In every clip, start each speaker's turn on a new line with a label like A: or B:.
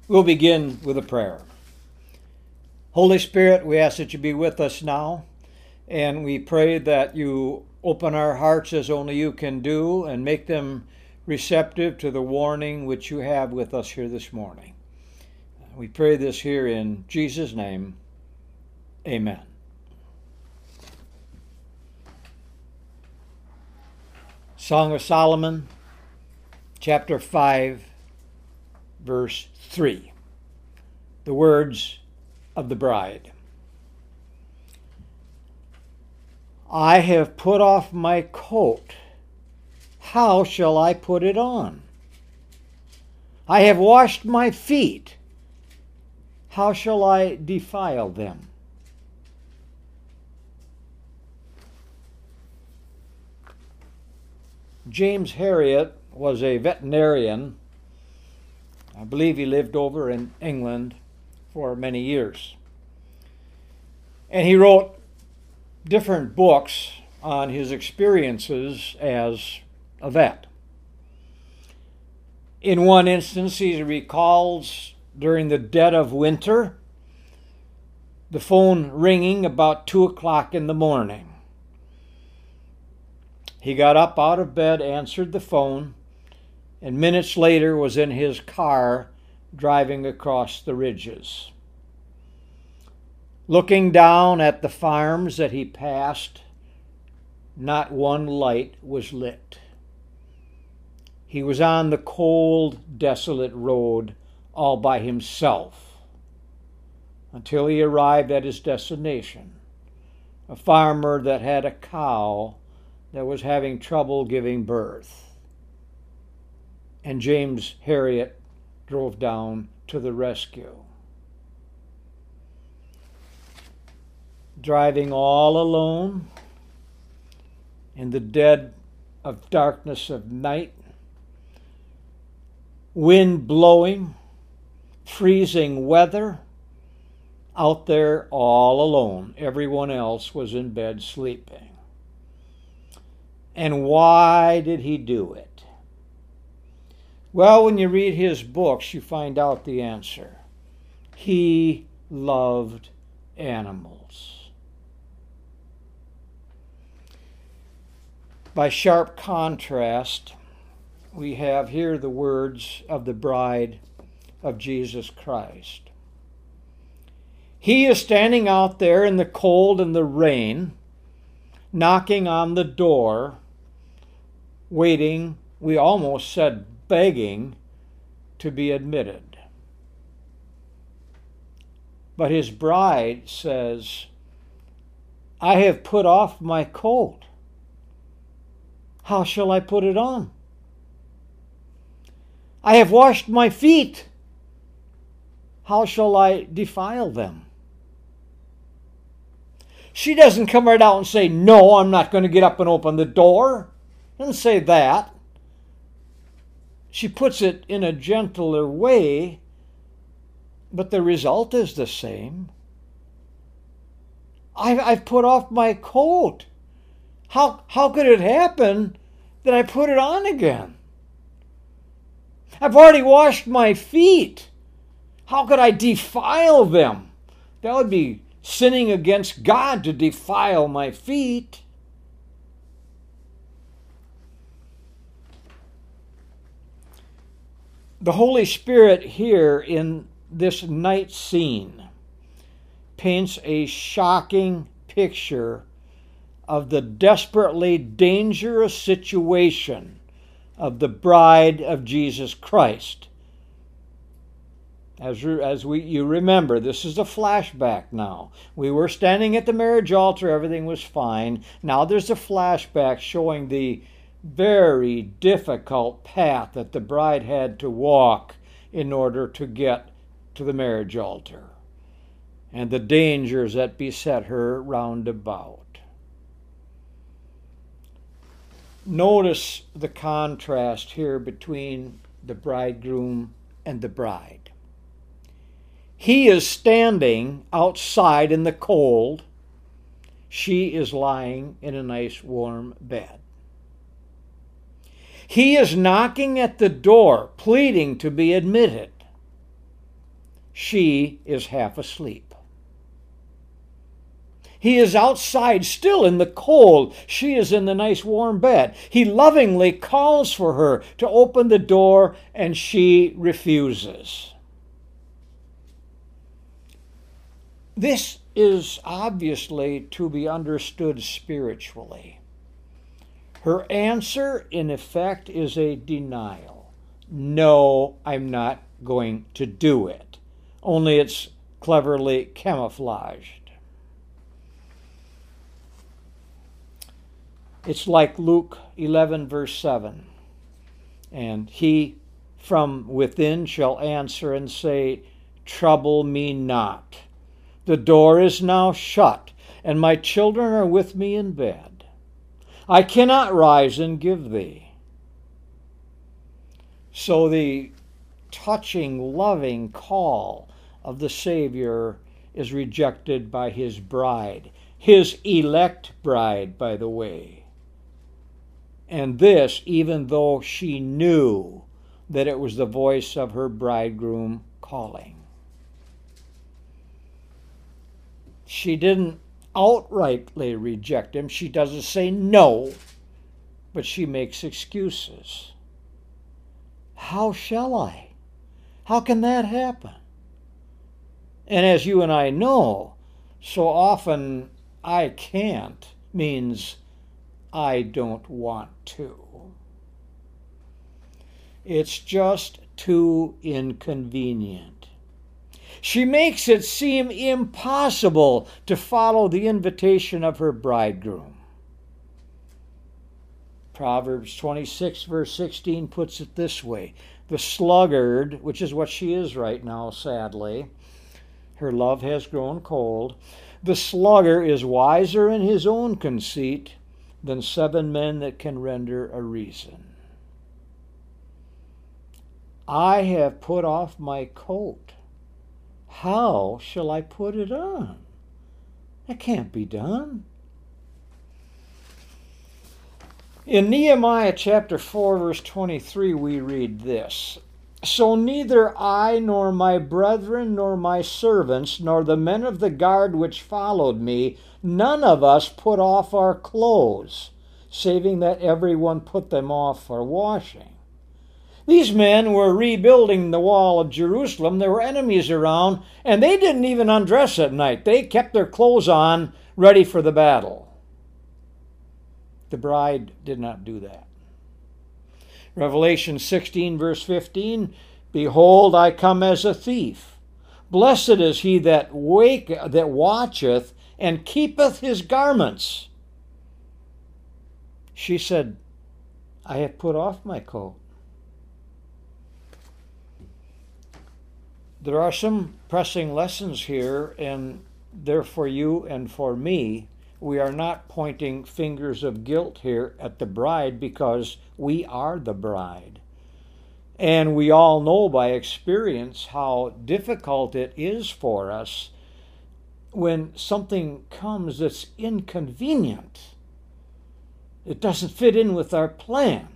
A: We'll begin with a prayer. Holy Spirit, we ask that you be with us now, and we pray that you open our hearts as only you can do and make them receptive to the warning which you have with us here this morning. We pray this here in Jesus' name. Amen. Song of Solomon, chapter 5, verse 3. The words of the bride. I have put off my coat. How shall I put it on? I have washed my feet. How shall I defile them? James Herriot was a veterinarian. I believe he lived over in England for many years. And he wrote different books on his experiences as a vet. In one instance, he recalls during the dead of winter, the phone ringing about 2 o'clock in the morning. He got up out of bed, answered the phone, and minutes later was in his car driving across the ridges. Looking down at the farms that he passed, not one light was lit. He was on the cold, desolate road all by himself until he arrived at his destination, a farmer that had a cow that was having trouble giving birth. And James Herriot drove down to the rescue. Driving all alone in the dead of darkness of night, wind blowing, freezing weather, out there all alone. Everyone else was in bed sleeping. And why did he do it? Well, when you read his books, you find out the answer. He loved animals. By sharp contrast, we have here the words of the bride of Jesus Christ. He is standing out there in the cold and the rain, knocking on the door, waiting, we almost said begging, to be admitted. But his bride says, I have put off my coat. How shall I put it on? I have washed my feet. How shall I defile them? She doesn't come right out and say, no, I'm not going to get up and open the door. Doesn't say that. She puts it in a gentler way, but the result is the same. I've put off my coat. How could it happen that I put it on again? I've already washed my feet. How could I defile them? That would be sinning against God to defile my feet. The Holy Spirit here in this night scene paints a shocking picture of the desperately dangerous situation of the bride of Jesus Christ. You remember, this is a flashback now. We were standing at the marriage altar, everything was fine. Now there's a flashback showing the very difficult path that the bride had to walk in order to get to the marriage altar, and the dangers that beset her round about. Notice the contrast here between the bridegroom and the bride. He is standing outside in the cold. She is lying in a nice warm bed. He is knocking at the door, pleading to be admitted. She is half asleep. He is outside still in the cold. She is in the nice warm bed. He lovingly calls for her to open the door, and she refuses. This is obviously to be understood spiritually. Her answer, in effect, is a denial. No, I'm not going to do it. Only it's cleverly camouflaged. It's like Luke 11, verse 7. And he from within shall answer and say, trouble me not. The door is now shut, and my children are with me in bed. I cannot rise and give thee. So the touching, loving call of the Savior is rejected by his bride, his elect bride, by the way. And this, even though she knew that it was the voice of her bridegroom calling. She didn't outrightly reject him. She doesn't say no, but she makes excuses. How shall I? How can that happen? And as you and I know, so often I can't means I don't want to. It's just too inconvenient. She makes it seem impossible to follow the invitation of her bridegroom. Proverbs 26, verse 16 puts it this way. The sluggard, which is what she is right now, sadly, her love has grown cold. The sluggard is wiser in his own conceit than 7 men that can render a reason. I have put off my coat. How shall I put it on? That can't be done. In Nehemiah chapter 4, verse 23, we read this. So neither I, nor my brethren, nor my servants, nor the men of the guard which followed me, none of us put off our clothes, saving that everyone put them off for washing. These men were rebuilding the wall of Jerusalem. There were enemies around, and they didn't even undress at night. They kept their clothes on, ready for the battle. The bride did not do that. Revelation 16, verse 15, Behold, I come as a thief. Blessed is he that watcheth and keepeth his garments. She said, I have put off my coat. There are some pressing lessons here, and they're for you and for me. We are not pointing fingers of guilt here at the bride because we are the bride. And we all know by experience how difficult it is for us when something comes that's inconvenient. It doesn't fit in with our plan.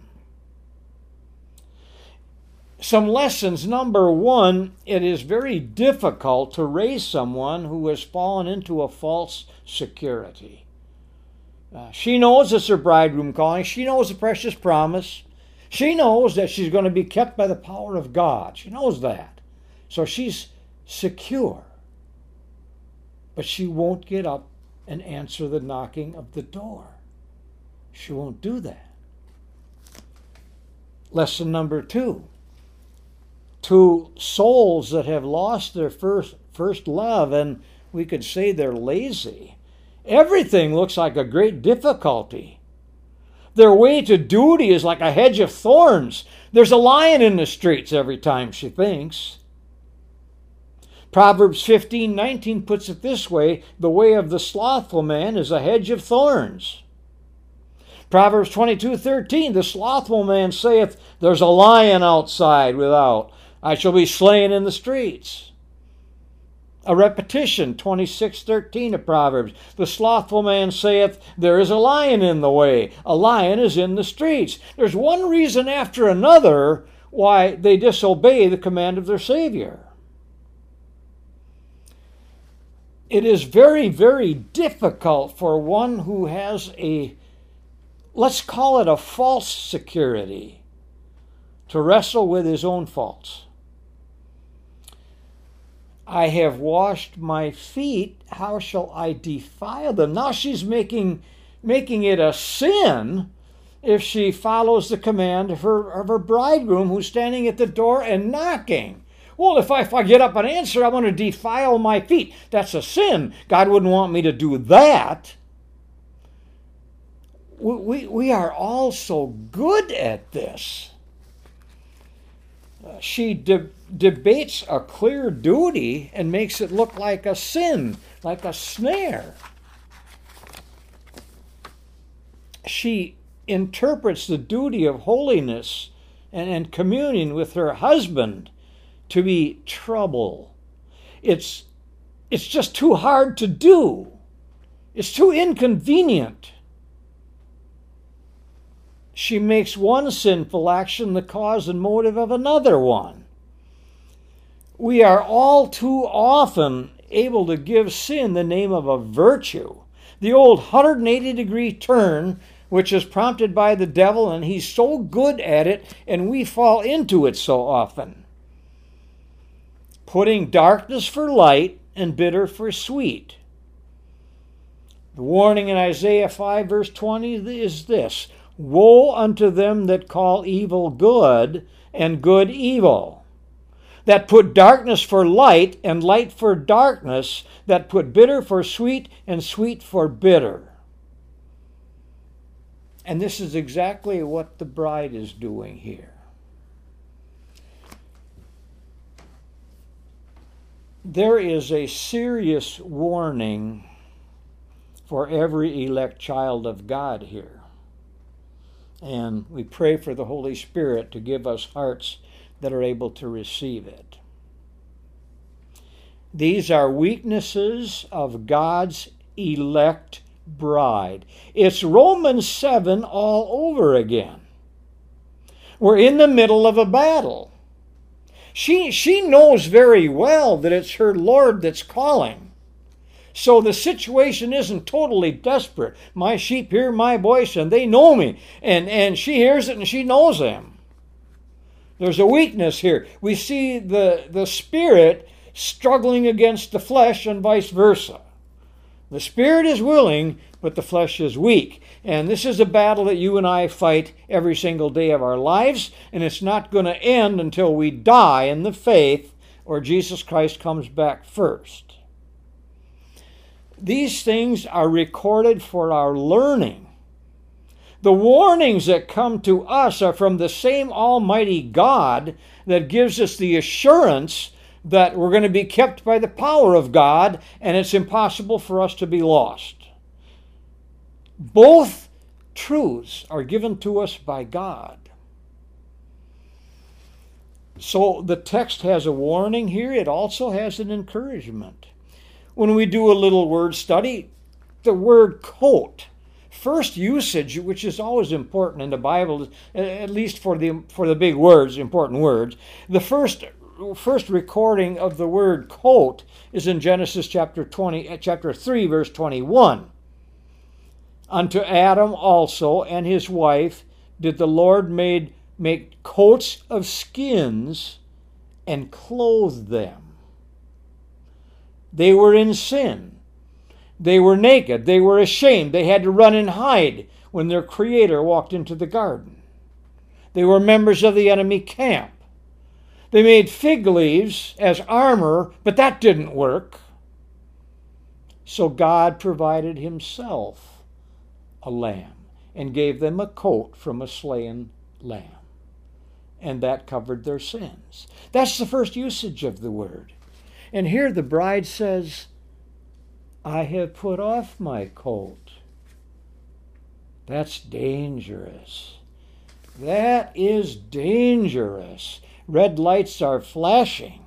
A: Some lessons. Number one, it is very difficult to raise someone who has fallen into a false security. She knows it's her bridegroom calling. She knows the precious promise. She knows that she's going to be kept by the power of God. She knows that. So she's secure. But she won't get up and answer the knocking of the door. She won't do that. Lesson number two. To souls that have lost their first love, and we could say they're lazy, everything looks like a great difficulty. Their way to duty is like a hedge of thorns. There's a lion in the streets every time she thinks. Proverbs 15:19 puts it this way, the way of the slothful man is a hedge of thorns. Proverbs 22:13, the slothful man saith, there's a lion outside without. I shall be slain in the streets. A repetition, 26:13 of Proverbs. The slothful man saith, there is a lion in the way. A lion is in the streets. There's one reason after another why they disobey the command of their Savior. it is very, very difficult for one who has let's call it a false security, to wrestle with his own faults. I have washed my feet, how shall I defile them? Now she's making it a sin if she follows the command of her bridegroom who's standing at the door and knocking. Well, if I get up and answer, I want to defile my feet. That's a sin. God wouldn't want me to do that. We are all so good at this. She debates a clear duty and makes it look like a sin, like a snare. She interprets the duty of holiness and communion with her husband to be trouble. It's just too hard to do. It's too inconvenient. She makes one sinful action the cause and motive of another one. We are all too often able to give sin the name of a virtue. The old 180-degree turn, which is prompted by the devil, and he's so good at it, and we fall into it so often. Putting darkness for light and bitter for sweet. The warning in Isaiah 5, verse 20 is this: woe unto them that call evil good and good evil, that put darkness for light and light for darkness, that put bitter for sweet and sweet for bitter. And this is exactly what the bride is doing here. There is a serious warning for every elect child of God here. And we pray for the Holy Spirit to give us hearts that are able to receive it. These are weaknesses of God's elect bride. It's Romans 7 all over again. We're in the middle of a battle. She knows very well that it's her Lord that's calling. So the situation isn't totally desperate. My sheep hear my voice and they know me. And she hears it and she knows them. There's a weakness here. We see the spirit struggling against the flesh and vice versa. The spirit is willing, but the flesh is weak. And this is a battle that you and I fight every single day of our lives. And it's not going to end until we die in the faith or Jesus Christ comes back first. These things are recorded for our learning. The warnings that come to us are from the same Almighty God that gives us the assurance that we're going to be kept by the power of God and it's impossible for us to be lost. Both truths are given to us by God. So the text has a warning here. It also has an encouragement. When we do a little word study, the word coat, first usage, which is always important in the Bible, at least for the big words, important words, the first recording of the word coat is in Genesis chapter 3, verse 21. Unto Adam also and his wife did the Lord make coats of skins and clothe them. They were in sin. They were naked. They were ashamed. They had to run and hide when their Creator walked into the garden. They were members of the enemy camp. They made fig leaves as armor, but that didn't work. So God provided himself a lamb and gave them a coat from a slain lamb. And that covered their sins. That's the first usage of the word. And here the bride says, I have put off my coat. That's dangerous. That is dangerous. Red lights are flashing.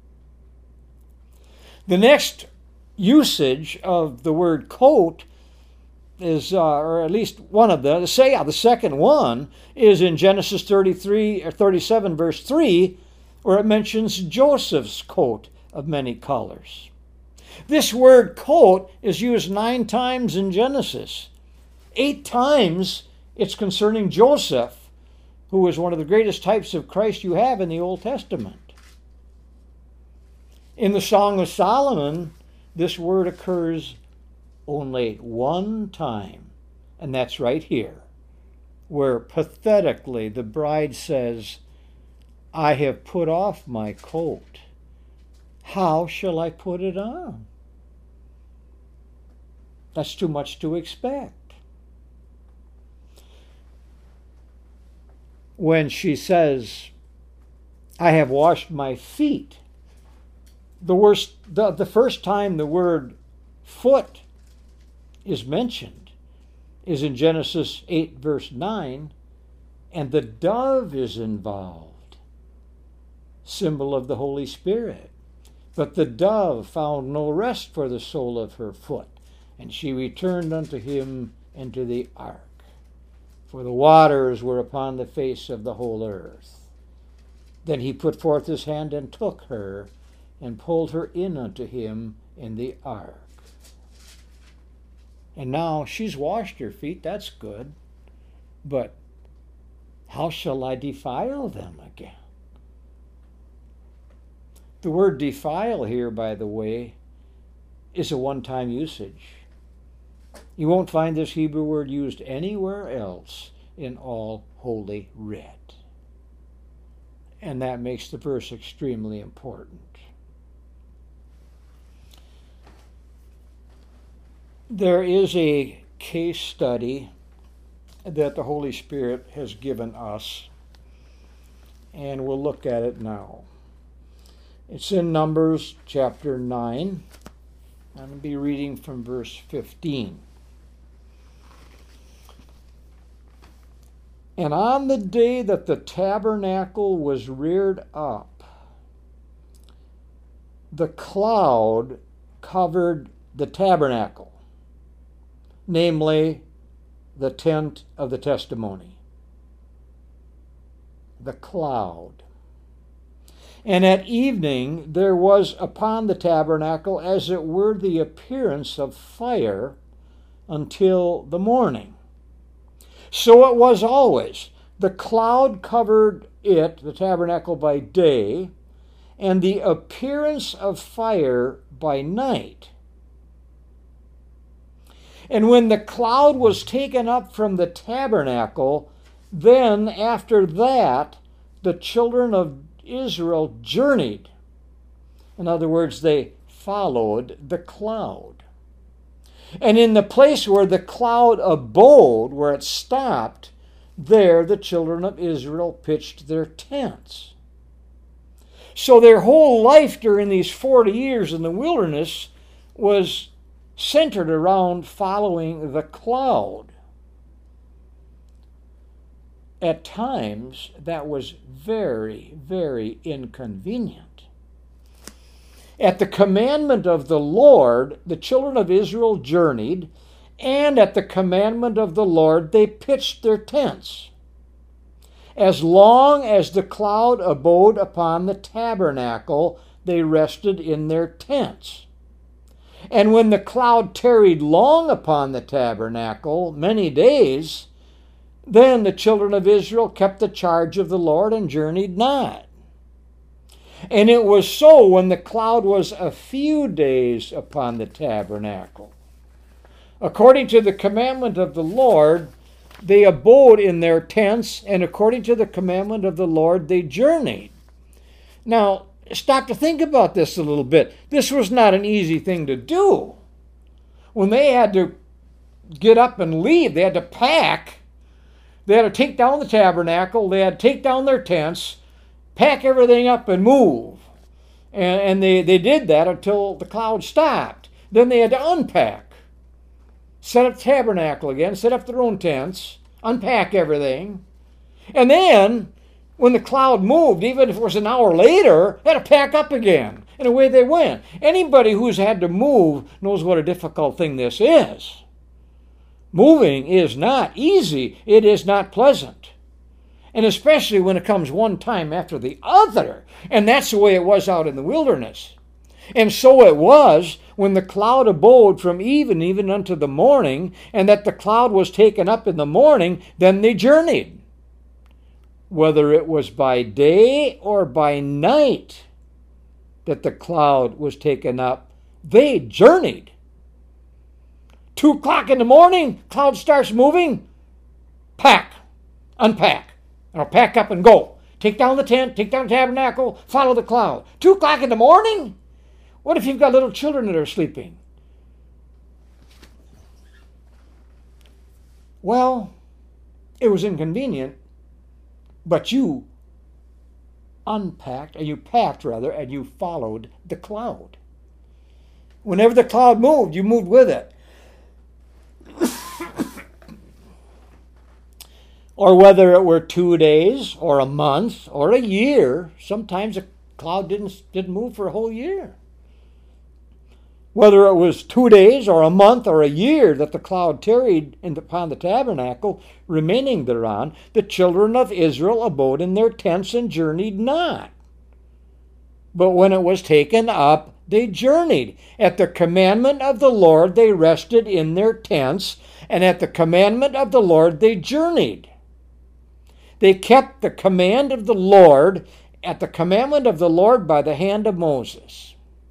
A: The next usage of the word coat is, or at least one of the second one is in Genesis 37, verse 3, where it mentions Joseph's coat of many colors. This word coat is used 9 times in Genesis. 8 times it's concerning Joseph, who is one of the greatest types of Christ you have in the Old Testament. In the Song of Solomon, this word occurs only 1 time, and that's right here, where pathetically the bride says, I have put off my coat. How shall I put it on? That's too much to expect. When she says, I have washed my feet, the first time the word foot is mentioned is in Genesis 8, verse 9, and the dove is involved, symbol of the Holy Spirit. But the dove found no rest for the sole of her foot, and she returned unto him into the ark. For the waters were upon the face of the whole earth. Then he put forth his hand and took her, and pulled her in unto him in the ark. And now she's washed her feet, that's good. But how shall I defile them again? The word defile here, by the way, is a one-time usage. You won't find this Hebrew word used anywhere else in all Holy Writ. And that makes the verse extremely important. There is a case study that the Holy Spirit has given us, and we'll look at it now. It's in Numbers chapter 9. I'm going to be reading from verse 15. And on the day that the tabernacle was reared up, the cloud covered the tabernacle, namely the tent of the testimony. The cloud. And at evening there was upon the tabernacle as it were the appearance of fire until the morning. So it was always. The cloud covered it, the tabernacle, by day, and the appearance of fire by night. And when the cloud was taken up from the tabernacle, then after that the children of Israel journeyed. In other words, they followed the cloud. And in the place where the cloud abode, where it stopped, there the children of Israel pitched their tents. So their whole life during these 40 years in the wilderness was centered around following the cloud. At times, that was very, very inconvenient. At the commandment of the Lord, the children of Israel journeyed, and at the commandment of the Lord, they pitched their tents. As long as the cloud abode upon the tabernacle, they rested in their tents. And when the cloud tarried long upon the tabernacle, many days, then the children of Israel kept the charge of the Lord and journeyed not. And it was so when the cloud was a few days upon the tabernacle. According to the commandment of the Lord, they abode in their tents, and according to the commandment of the Lord, they journeyed. Now, stop to think about this a little bit. This was not an easy thing to do. When they had to get up and leave, they had to pack. They had to take down the tabernacle. They had to take down their tents, pack everything up, and move. And they did that until the cloud stopped. Then they had to unpack, set up the tabernacle again, set up their own tents, unpack everything. And then, when the cloud moved, even if it was an hour later, they had to pack up again. And away they went. Anybody who's had to move knows what a difficult thing this is. Moving is not easy. It is not pleasant. And especially when it comes one time after the other. And that's the way it was out in the wilderness. And so it was when the cloud abode from even unto the morning, and that the cloud was taken up in the morning, then they journeyed. Whether it was by day or by night that the cloud was taken up, they journeyed. 2 o'clock in the morning, cloud starts moving. Pack, unpack, and I'll pack up and go. Take down the tent, take down the tabernacle, follow the cloud. 2 o'clock in the morning? What if you've got little children that are sleeping? Well, it was inconvenient, but you packed, and you followed the cloud. Whenever the cloud moved, you moved with it. Or whether it were 2 days or a month or a year, sometimes a cloud didn't move for a whole year. Whether it was 2 days or a month or a year that the cloud tarried upon the tabernacle, remaining thereon, the children of Israel abode in their tents and journeyed not. But when it was taken up, they journeyed. At the commandment of the Lord they rested in their tents, and at the commandment of the Lord they journeyed. They kept the command of the Lord at the commandment of the Lord by the hand of Moses.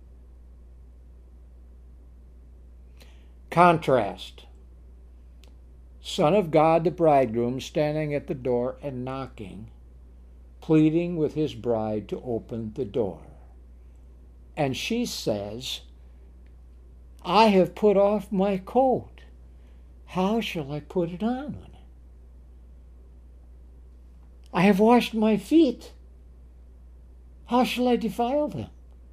A: Contrast. Son of God, the bridegroom, standing at the door and knocking, pleading with his bride to open the door. And she says, I have put off my coat. How shall I put it on? I have washed my feet. How shall I defile them?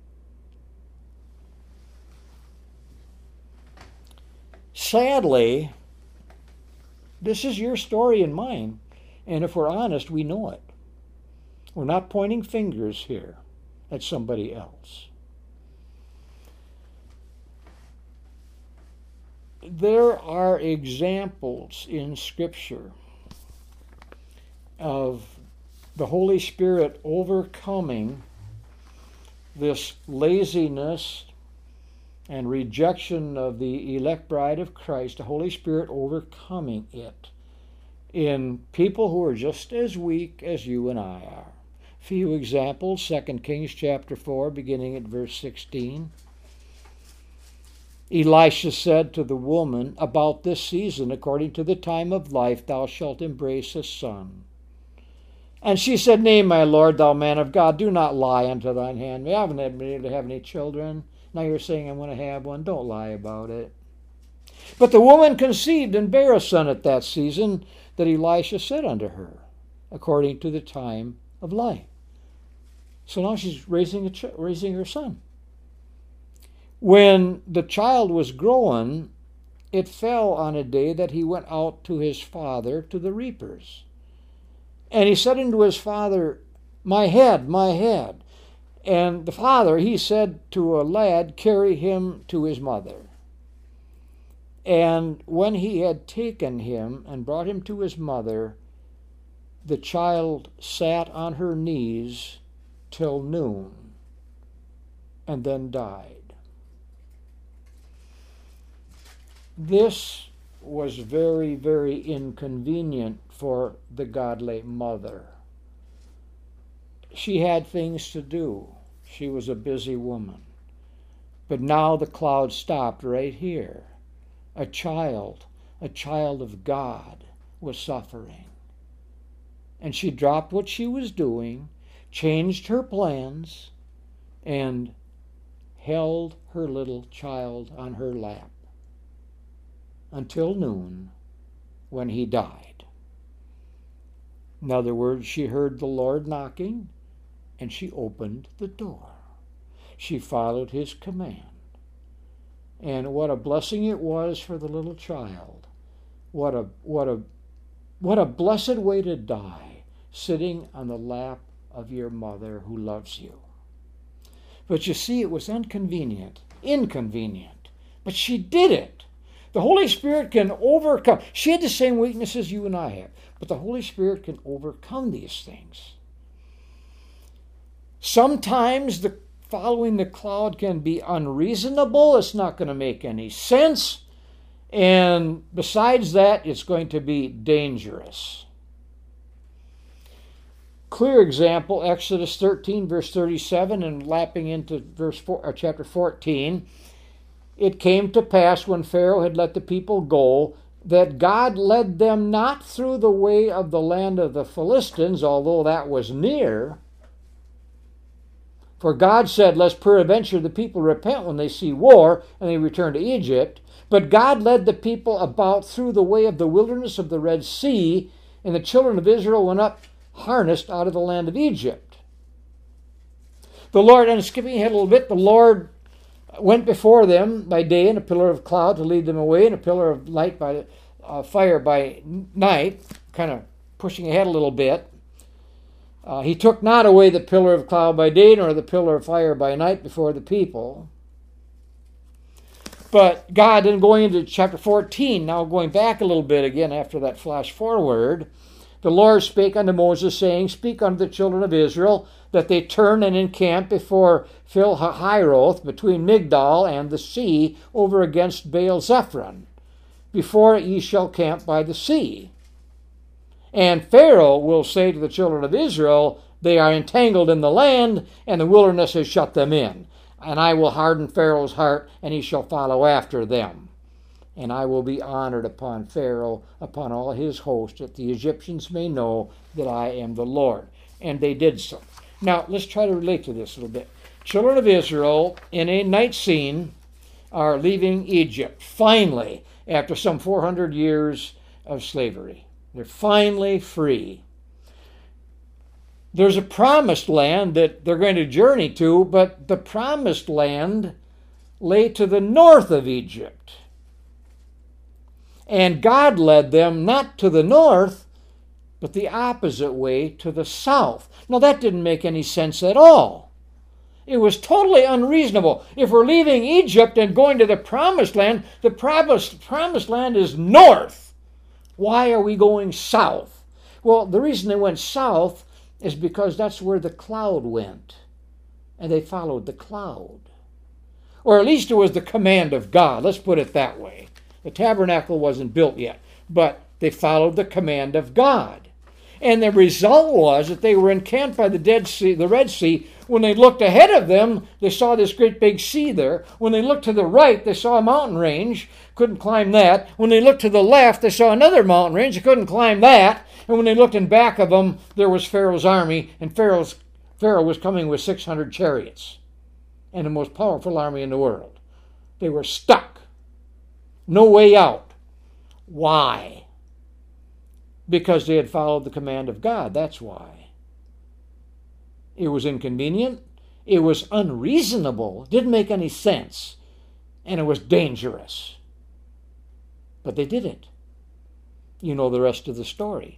A: Sadly, this is your story and mine, and if we're honest, we know it. We're not pointing fingers here at somebody else. There are examples in Scripture of the Holy Spirit overcoming this laziness and rejection of the elect bride of Christ, the Holy Spirit overcoming it in people who are just as weak as you and I are. A few examples, 2 Kings chapter 4, beginning at verse 16. Elisha said to the woman, about this season, according to the time of life, thou shalt embrace a son. And she said, Nay, my Lord, thou man of God, do not lie unto thine handmaid. I haven't been able to have any children. Now you're saying I'm going to have one. Don't lie about it. But the woman conceived and bare a son at that season that Elisha said unto her, according to the time of life. So now she's raising her son. When the child was growing, it fell on a day that he went out to his father to the reapers. And he said unto his father, My head, my head. And the father, he said to a lad, Carry him to his mother. And when he had taken him and brought him to his mother, the child sat on her knees till noon, and then died. This was very, very inconvenient for the godly mother. She had things to do. She was a busy woman. But now the cloud stopped right here. A child of God, was suffering. And she dropped what she was doing, changed her plans, and held her little child on her lap until noon, when he died. In other words, she heard the Lord knocking, and she opened the door. She followed his command. And what a blessing it was for the little child. What a blessed way to die, sitting on the lap of your mother who loves you. But you see, it was inconvenient, but she did it. The Holy Spirit can overcome. She had the same weaknesses you and I have, but the Holy Spirit can overcome these things. Sometimes the following the cloud can be unreasonable. It's not going to make any sense. And besides that, it's going to be dangerous. Clear example, Exodus 13, verse 37, and lapping into chapter 14. It came to pass when Pharaoh had let the people go, that God led them not through the way of the land of the Philistines, although that was near. For God said, lest peradventure the people repent when they see war, and they return to Egypt. But God led the people about through the way of the wilderness of the Red Sea, and the children of Israel went up harnessed out of the land of Egypt. The Lord, and skipping ahead a little bit, the Lord went before them by day in a pillar of cloud to lead them away, and a pillar of light by fire by night, kind of pushing ahead a little bit. He took not away the pillar of cloud by day, nor the pillar of fire by night before the people. But God, then going into chapter 14, now going back a little bit again after that flash forward, the Lord spake unto Moses, saying, Speak unto the children of Israel, that they turn and encamp before Phil-Hiroth, between Migdol and the sea, over against Baal-Zephon, before ye shall camp by the sea. And Pharaoh will say to the children of Israel, They are entangled in the land, and the wilderness has shut them in. And I will harden Pharaoh's heart, and he shall follow after them. And I will be honored upon Pharaoh, upon all his host, that the Egyptians may know that I am the Lord. And they did so. Now, let's try to relate to this a little bit. Children of Israel, in a night scene, are leaving Egypt, finally, after some 400 years of slavery. They're finally free. There's a promised land that they're going to journey to, but the promised land lay to the north of Egypt. And God led them not to the north, but the opposite way to the south. Now that didn't make any sense at all. It was totally unreasonable. If we're leaving Egypt and going to the promised land, the promised land is north. Why are we going south? Well, the reason they went south is because that's where the cloud went. And they followed the cloud. Or at least it was the command of God. Let's put it that way. The tabernacle wasn't built yet, but they followed the command of God. And the result was that they were encamped by the Red Sea. When they looked ahead of them, they saw this great big sea there. When they looked to the right, they saw a mountain range, couldn't climb that. When they looked to the left, they saw another mountain range, they couldn't climb that. And when they looked in back of them, there was Pharaoh's army, and Pharaoh was coming with 600 chariots and the most powerful army in the world. They were stuck. No way out. Why? Because they had followed the command of God. That's why. It was inconvenient. It was unreasonable. It didn't make any sense. And it was dangerous. But they did it. You know the rest of the story.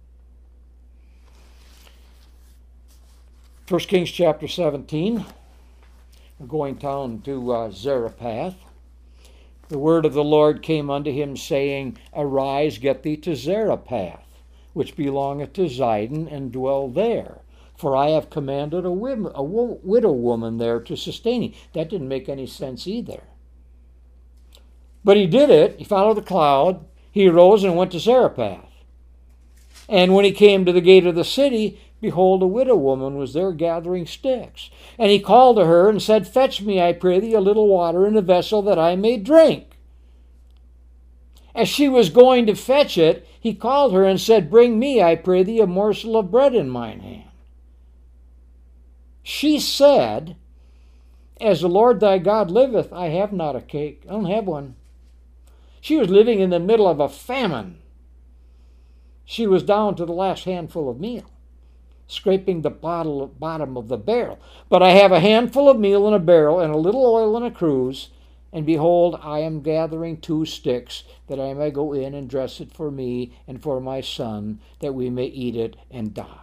A: 1 Kings chapter 17. We're going down to Zarephath. The word of the Lord came unto him, saying, Arise, get thee to Zarephath, which belongeth to Zidon, and dwell there. For I have commanded a widow woman there to sustain thee. That didn't make any sense either. But he did it. He followed the cloud. He arose and went to Zarephath. And when he came to the gate of the city, behold, a widow woman was there gathering sticks. And he called to her and said, Fetch me, I pray thee, a little water in a vessel that I may drink. As she was going to fetch it, he called her and said, Bring me, I pray thee, a morsel of bread in mine hand. She said, As the Lord thy God liveth, I have not a cake. I don't have one. She was living in the middle of a famine. She was down to the last handful of meal, scraping the bottom of the barrel. But I have a handful of meal in a barrel and a little oil in a cruse, and behold, I am gathering 2 sticks, that I may go in and dress it for me and for my son, that we may eat it and die.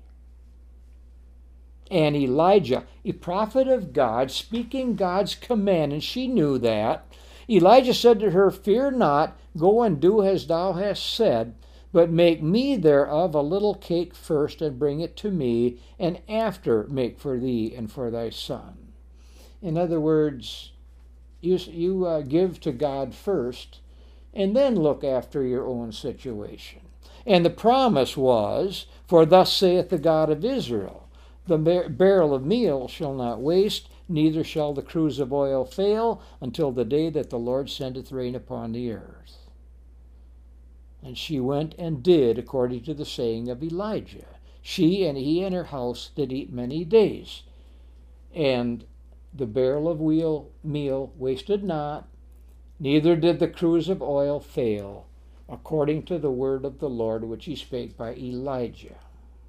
A: And Elijah, a prophet of God, speaking God's command, and she knew that, Elijah said to her, Fear not, go and do as thou hast said, but make me thereof a little cake first, and bring it to me, and after make for thee and for thy son. In other words, you give to God first, and then look after your own situation. And the promise was, for thus saith the God of Israel, the barrel of meal shall not waste, neither shall the cruse of oil fail, until the day that the Lord sendeth rain upon the earth. And she went and did according to the saying of Elijah. She and he and her house did eat many days. And the barrel of meal wasted not, neither did the cruse of oil fail, according to the word of the Lord which he spake by Elijah.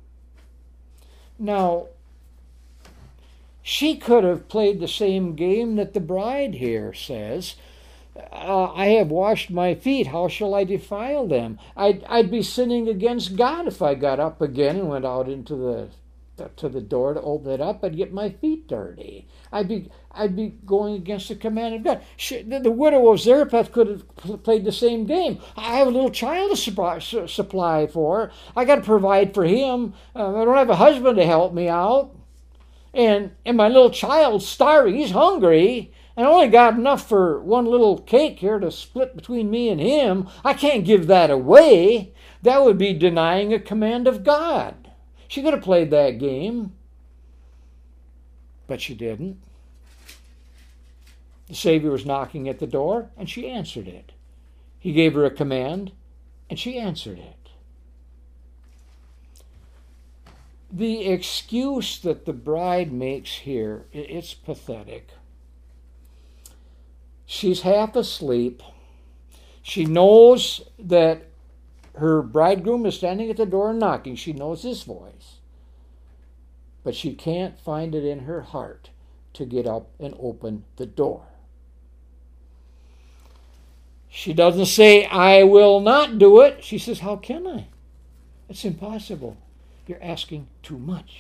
A: Now, she could have played the same game that the bride here says. I have washed my feet, how shall I defile them? I'd be sinning against God if I got up again and went out into the door to open it up. I'd get my feet dirty. I'd be going against the command of God. The widow of Zarephath could have played the same game. I have a little child to supply for. I got to provide for him. I don't have a husband to help me out. And my little child's starving. He's hungry. And I only got enough for one little cake here to split between me and him. I can't give that away. That would be denying a command of God. She could have played that game, but she didn't. The Savior was knocking at the door, and she answered it. He gave her a command, and she answered it. The excuse that the bride makes here, it's pathetic. She's half asleep. She knows that her bridegroom is standing at the door and knocking. She knows his voice. But she can't find it in her heart to get up and open the door. She doesn't say, I will not do it. She says, how can I? It's impossible. You're asking too much.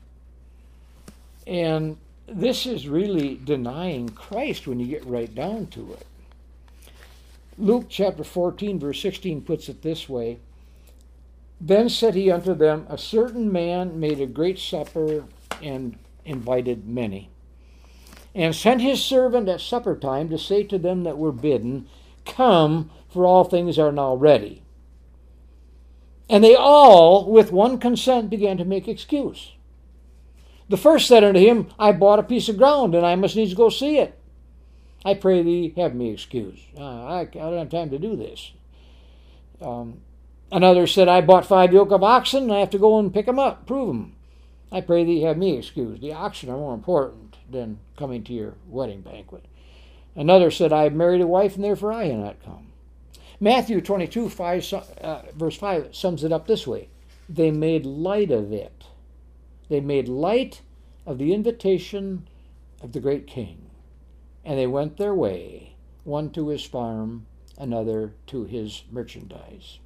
A: And this is really denying Christ when you get right down to it. Luke chapter 14, verse 16 puts it this way. Then said he unto them, a certain man made a great supper and invited many, and sent his servant at supper time to say to them that were bidden, come, for all things are now ready. And they all, with one consent, began to make excuse. The first said unto him, I bought a piece of ground, and I must needs go see it. I pray thee, have me excused. I don't have time to do this. Another said, I bought 5 yoke of oxen, and I have to go and pick them up, prove them. I pray thee, have me excused. The oxen are more important than coming to your wedding banquet. Another said, I have married a wife, and therefore I cannot come. Matthew 22, verse 5 sums it up this way. They made light of it. They made light of the invitation of the great king. And they went their way, one to his farm, another to his merchandise.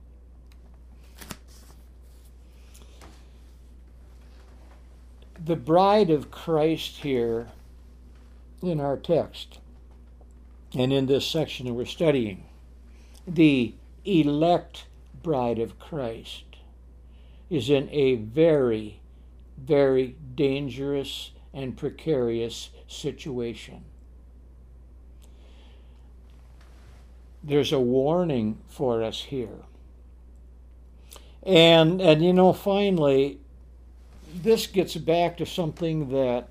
A: The bride of Christ here in our text, and in this section that we're studying, the elect bride of Christ, is in a very, very dangerous and precarious situation. There's a warning for us here. And finally, this gets back to something that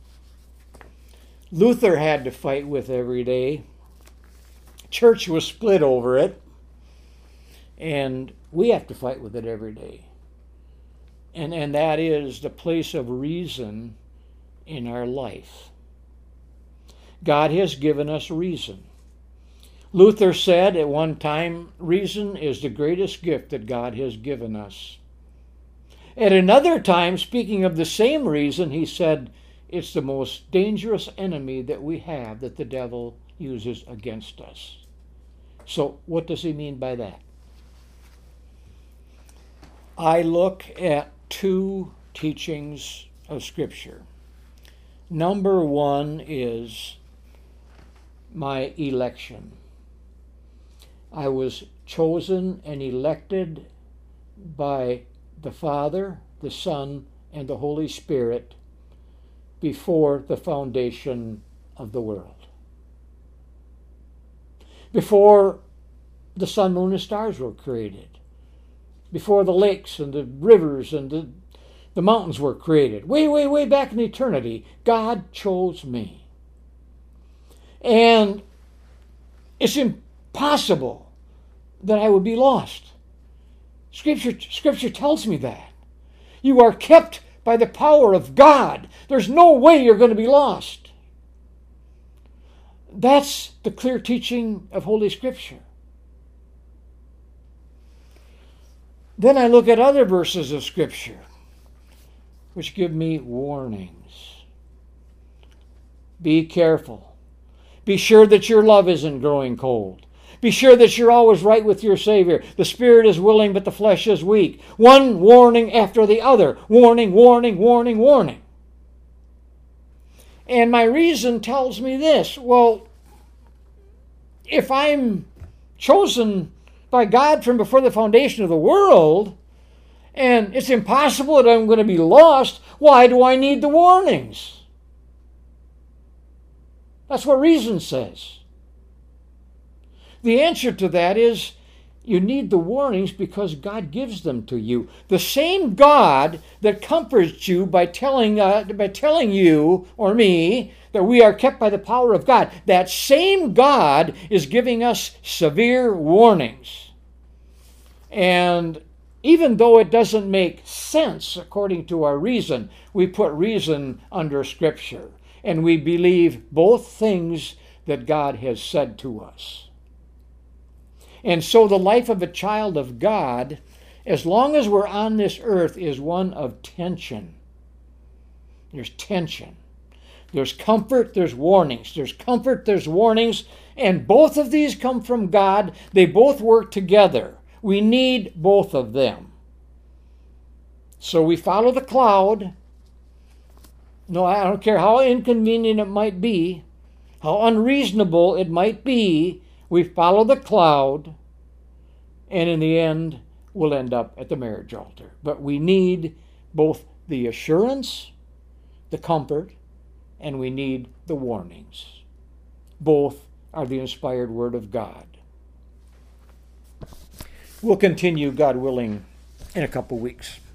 A: Luther had to fight with every day. Church was split over it, and we have to fight with it every day. And that is the place of reason in our life. God has given us reason. Luther said at one time, reason is the greatest gift that God has given us. At another time, speaking of the same reason, he said, it's the most dangerous enemy that we have that the devil uses against us. So what does he mean by that? I look at 2 teachings of Scripture. Number 1 is my election. I was chosen and elected by the Father, the Son, and the Holy Spirit before the foundation of the world. Before the sun, moon, and stars were created. Before the lakes and the rivers and the mountains were created. Way, way, way back in eternity, God chose me. And it's impossible that I would be lost. Scripture tells me that. You are kept by the power of God. There's no way you're going to be lost. That's the clear teaching of Holy Scripture. Then I look at other verses of Scripture which give me warnings. Be careful. Be sure that your love isn't growing cold. Be sure that you're always right with your Savior. The spirit is willing, but the flesh is weak. One warning after the other. Warning, warning, warning, warning. And my reason tells me this. Well, if I'm chosen by God from before the foundation of the world, and it's impossible that I'm going to be lost, why do I need the warnings? That's what reason says. The answer to that is you need the warnings because God gives them to you. The same God that comforts you by telling you or me that we are kept by the power of God, that same God is giving us severe warnings. And even though it doesn't make sense according to our reason, we put reason under Scripture. And we believe both things that God has said to us. And so the life of a child of God, as long as we're on this earth, is one of tension. There's tension. There's comfort, there's warnings. There's comfort, there's warnings. And both of these come from God. They both work together. We need both of them. So we follow the cloud. No, I don't care how inconvenient it might be, how unreasonable it might be, we follow the cloud, and in the end, we'll end up at the marriage altar. But we need both the assurance, the comfort, and we need the warnings. Both are the inspired Word of God. We'll continue, God willing, in a couple weeks.